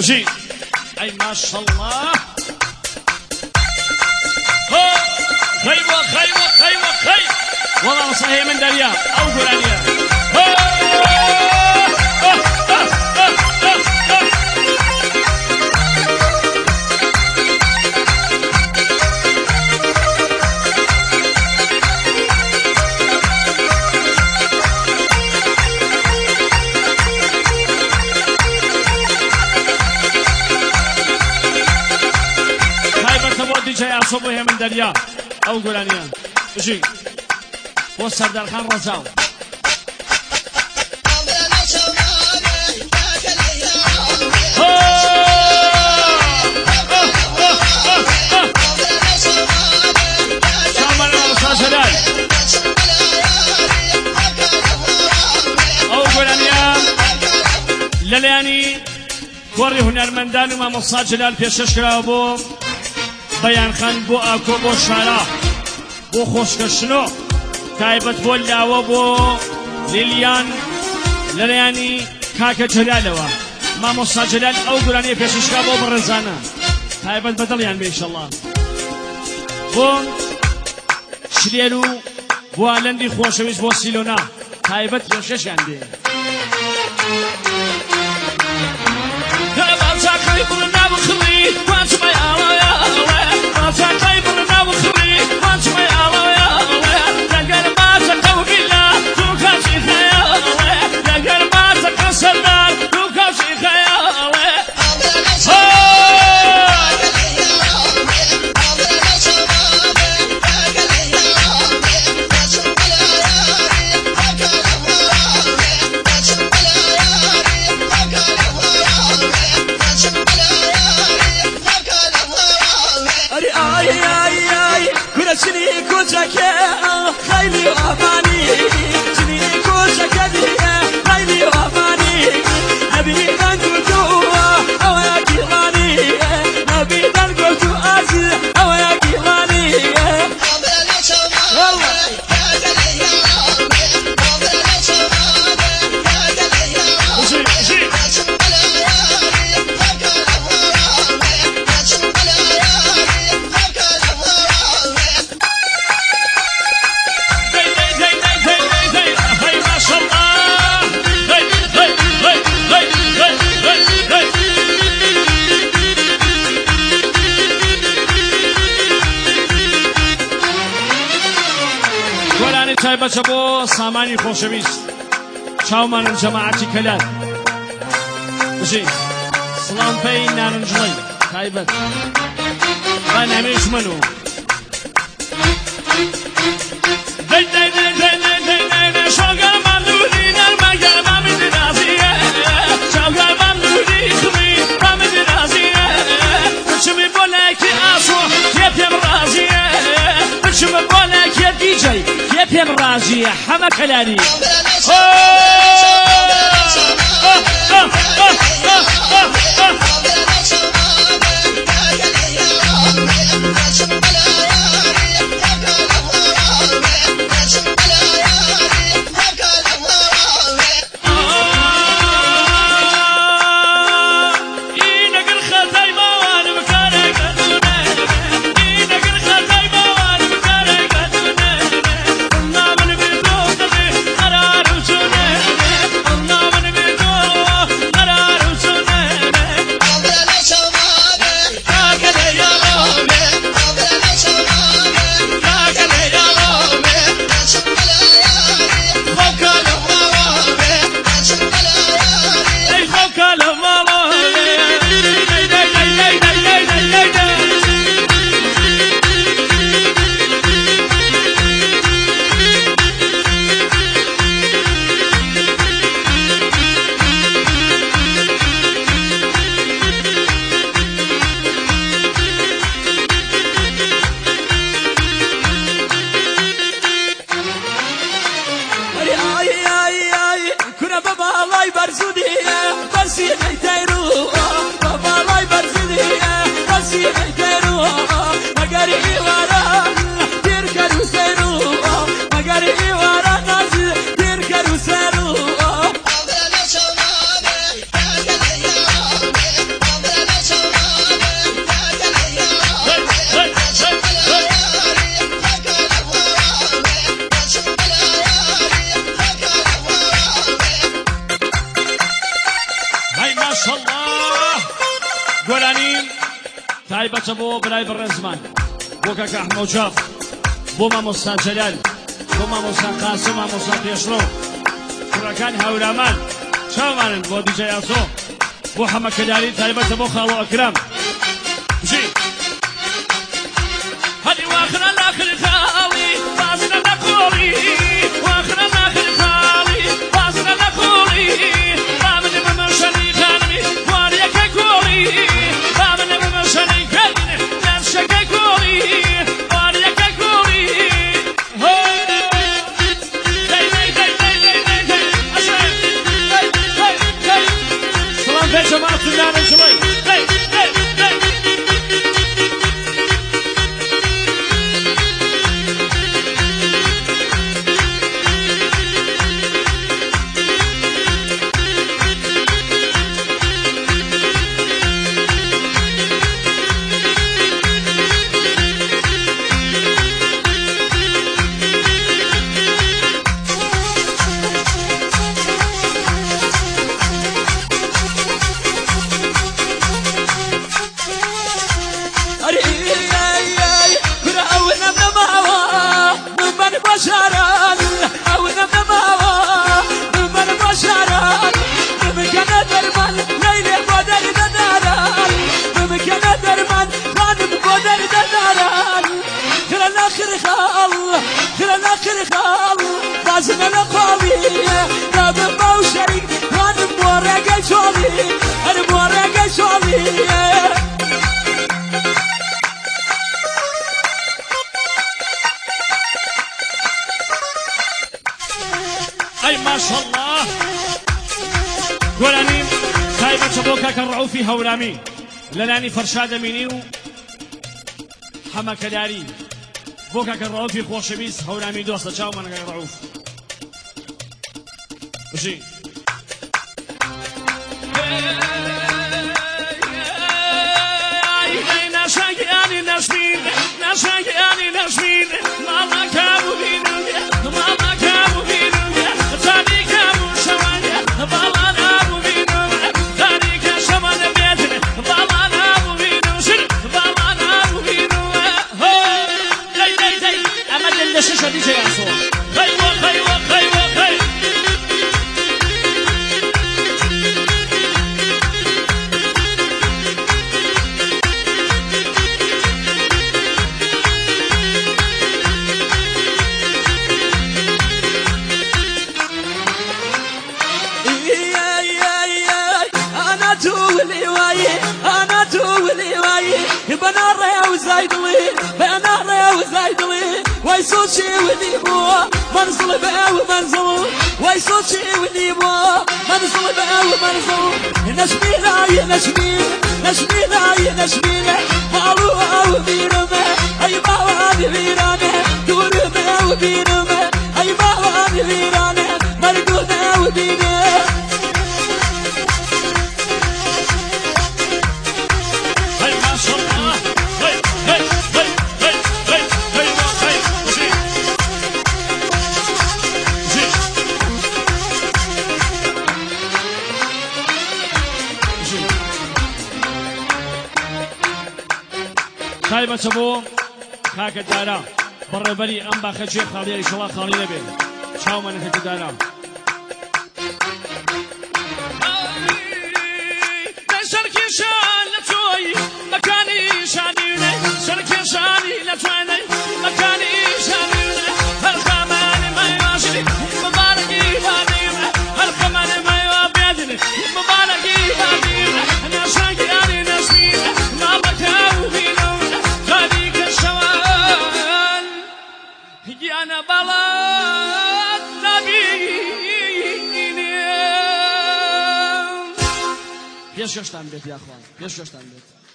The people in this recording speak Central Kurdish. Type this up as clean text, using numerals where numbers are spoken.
بجي اي ما شاء الله خيوة خيوة خيوة خي والله صحيح من دريا او قرانيا جاي عصبوها من دريا او قرانيا بجي والسردار خان رزاو او قرانيا للياني وري هنرمندان وما مصاد جلال بيشش كرابو بيان خان بو اكو بو شارع بو خوشكشنو تايبت بو لاوه بو ليليان للياني كاكا جلالوا ما مصا جلال او قراني بيششكا بو برزانا تايبت بدليان بي ان شاء الله بو شليلو بو الندي خوشويز بو سيلونا تايبت بيشش عندي تایبەتە بۆ سامانی خۆشەویست چاومانن جەماعەتی کەلات بژی سڵام پێی نارنجڵەی تایبەت با نامێش من و شاگەرمان دووری نەرمەگەرمان میدرازیە شاگەرمان دووری خوی با میدرازیە بچمی بۆ لایکی ئاسۆ کێ پێم ڕازیە بچمە بۆ لایکی دیجەی کێ پێم ڕازیە هەمە کەلاری تایبەتە بۆ برای بەڕێزمان بۆ کاکە ئەحمەد جاف بۆ مامۆستا جەلال بۆ مامۆستا قاسم مامۆستا پێشڕۆ کوڕەکانی هاورامان چاوانن بۆ دیجەی ئاسۆ بۆ حەمەکەداری تایبەتە بۆ خاڵۆ ئەکرام بژی هەدی واخرە لاخر خاڵی بازنە نەخۆڵی واخرە لاخر خاڵی بازنە نەخۆڵی بامنە بمە شەریکانمی واریەکە کۆڵی بامنە بمە شەریکانمی نەفشەکە کۆڵی واریەکە کۆڵی سلام بێ جەماعەتولانە جڵی أي ما شاء الله قولاني تايبة شبوكا كالرعوفي هورامي لناني فرشاد مينيو حما كداري بوكا كالرعوفي خوشبيس هورامي دوستا شاو من غير رعوف بشي نشاقياني نشمين نشاقياني نشمين ماما كابو بينو ماما كابو بينو تاني كابو شوانيا بالانا ابو بينو تاني كشمان بيتنا بالانا ابو بينو شن بالانا ابو بينو هاي هاي امد الشاشة دي جاي عصور خيوة خيوة خيوة خي بناري وزايدلي بناري وزايدلي ويصوتي ولي بو منزل بقى ومنزل ويصوتي ولي بو منزل بقى ومنزل نشمينا يا نشمين نشمينا يا نشمين مالوها وبيرمه اي باوان بيرانه دورمه وبيرمه اي باوان بيرانه مردوده وبيرمه تایبەتە بۆ کاکە دارا بەڕێبەری ئەم باخەجێ خاڵیە ئیشەڵا خاڵی نەبێت چاومانەکە دارا سەرکێشان لە تۆی مەکانی شانیونە سەرکێشانی لە توانەی مەکانی شانیونە هەرخەمانی مایواشی مبارەکی وانیونە هەرخەمانی مایوا بێدنە مبارەکی وانیونە نەشانگیانی نەشمینە ماڵەکە وبینە أنا بلد نبيني بيش يشتن بيت يا أخوان بيش يشتن بيت